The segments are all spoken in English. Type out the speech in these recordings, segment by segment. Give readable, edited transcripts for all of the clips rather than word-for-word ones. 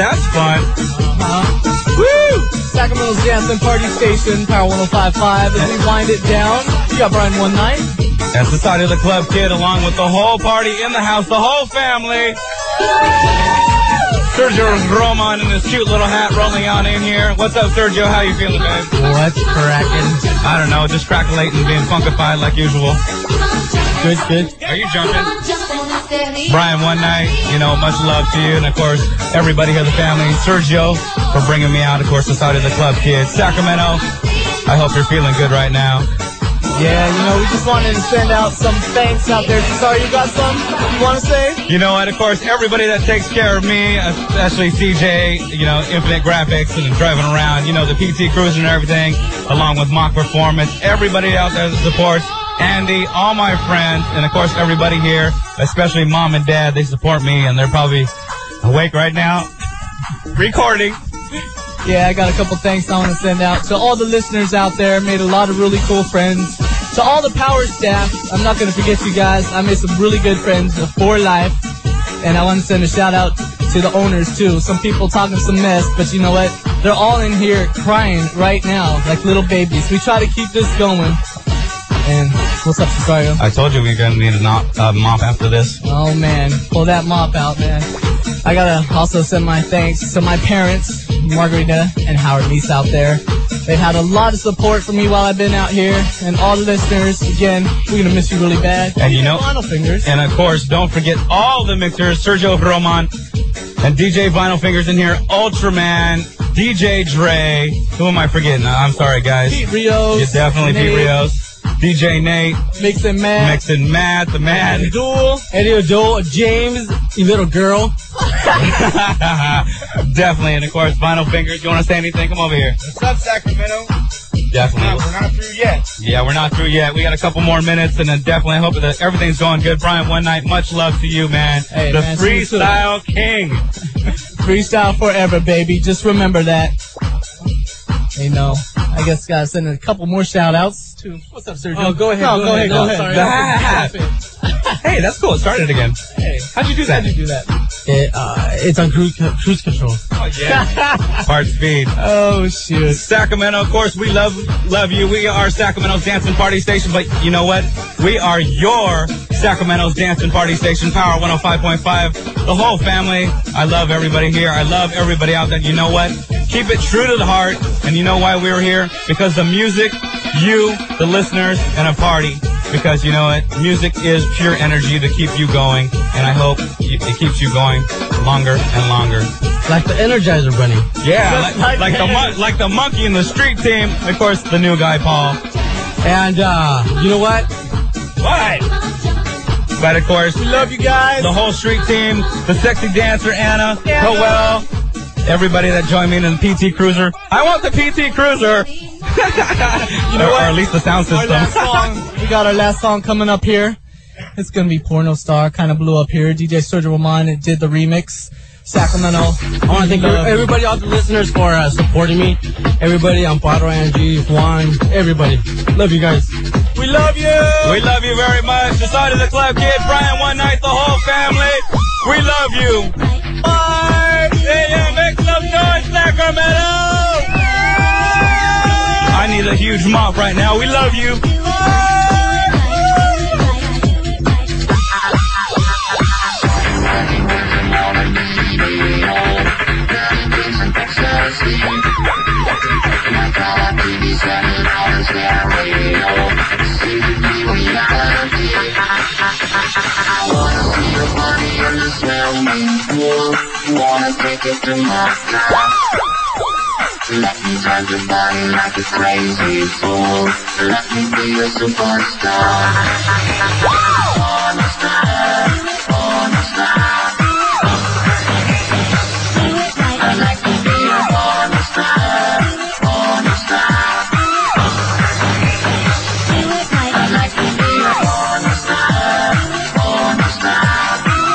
that's fun. Woo! Sacramento's Dancing Party Station, Power 105.5. As we wind it down, you got Brian One Night. And Society of the Club Kid, along with the whole party in the house, the whole family. Sergio Roman in his cute little hat rolling on in here. What's up, Sergio? How you feeling, babe? What's cracking? I don't know, just crackulating, being funkified like usual. Good, good. Are you jumping? Brian One Night, you know, much love to you. And, of course, everybody here, the family. Sergio for bringing me out, of course, Society of the Club Kid. Sacramento, I hope you're feeling good right now. Yeah, you know, we just wanted to send out some thanks out there. Sorry, you got some you want to say? You know what, of course, everybody that takes care of me, especially CJ, you know, Infinite Graphics and driving around, you know, the PT Cruiser and everything, along with Mock Performance, everybody out there that supports Andy, all my friends, and of course everybody here, especially Mom and Dad, they support me and they're probably awake right now, recording. Yeah, I got a couple thanks I want to send out to all the listeners out there. Made a lot of really cool friends. To all the power staff, I'm not going to forget you guys. I made some really good friends for life. And I want to send a shout out to the owners too. Some people talking some mess, but you know what? They're all in here crying right now like little babies. We try to keep this going. And what's up, Cesario? I told you we were going to need a mop after this. Oh, man. Pull that mop out, man. I got to also send my thanks to my parents, Margarita and Howard Lease out there. They've had a lot of support for me while I've been out here. And all the listeners, again, we're going to miss you really bad. And you know, Vinyl Fingers. And of course, don't forget all the mixers, Sergio Roman and DJ Vinyl Fingers in here, Ultraman, DJ Dre. Who am I forgetting? I'm sorry, guys. Pete Rios. Yeah, definitely Pete Rios. DJ Nate. Mixin' Matt. The man. Duel. Eddie O'Dole. James, you little girl. Definitely. And of course, Vinyl Fingers. You want to say anything? Come over here. What's up, Sacramento? Definitely. We're not through yet. Yeah, we're not through yet. We got a couple more minutes, and then definitely I hope that everything's going good. Brian One Night, much love to you, man. Hey, the man, Freestyle King. Freestyle forever, baby. Just remember that. You know, I guess gotta send a couple more shout outs to. What's up, Sergio? Oh, go ahead. No, go ahead. No, Sorry. Hey, that's cool. It started again. Hey, how'd you do that? It's on cruise control. Oh, yeah. Part speed. Oh, shoot. Sacramento, of course, we love you. We are Sacramento's Dancing Party Station, but you know what? We are your Sacramento's Dancing Party Station, Power 105.5. The whole family. I love everybody here. I love everybody out there. You know what? Keep it true to the heart. And you know why we were here? Because the music, you, the listeners, and a party. Because you know what? Music is pure energy to keep you going. And I hope it keeps you going longer and longer. Like the Energizer Bunny. Yeah, like the monkey in the street team. Of course, the new guy, Paul. And, you know what? What? But of course, We love you guys. the whole street team, the sexy dancer, Anna, Howell, everybody that joined me in the PT Cruiser. I want the PT Cruiser. You know what? Or at least the sound Our system. last song. We got our last song coming up here. It's gonna be Porno Star. Kind of blew up here. DJ Sergio Roman did the remix. Sacramento. I want to thank everybody, all the listeners for supporting me. Everybody, Amparo, Angie, Juan, everybody. Love you guys. We love you. We love you very much. Society of the Club Kid, Brian One Night, the whole family. We love you. Bye. Yeah, make some noise, Sacramento. I need a huge mop right now. We love you. Wanna take it to Moscow? Let me drive your body like a crazy fool. Let me be your superstar. Wanna stop? Wanna stop? I'd like to be your wanna stop? Wanna stop? I'd like to be your wanna stop? Wanna stop?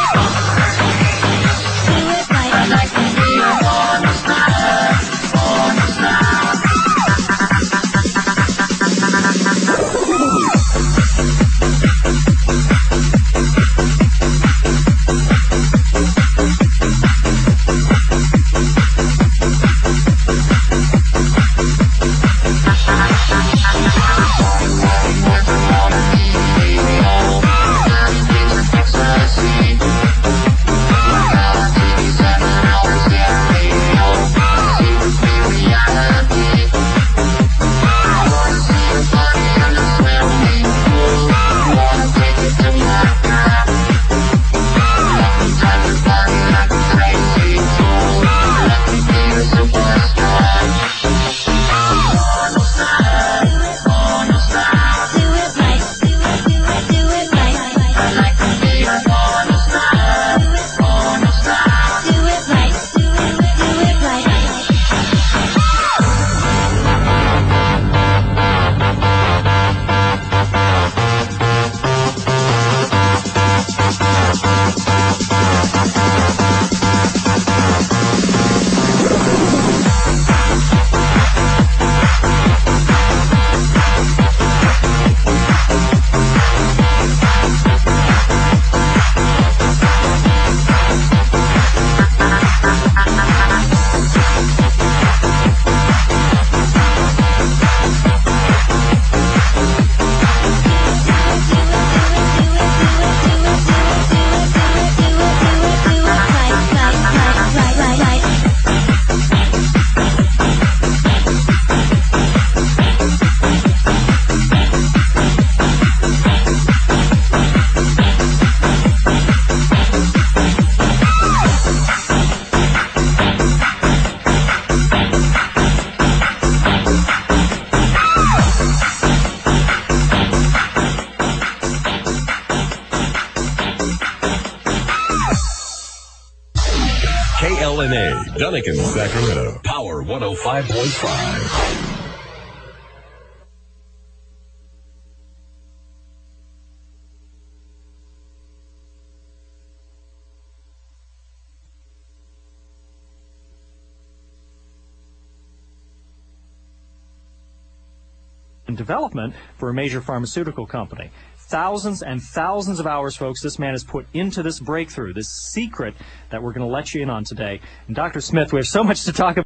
I'd like to be your wanna stop? Wanna stop? Hey, Dunnigan, Sacramento. Power 105.5. And development for a major pharmaceutical company. Thousands and thousands of hours, folks, this man has put into this breakthrough, this secret that we're going to let you in on today. And Dr. Smith, we have so much to talk about.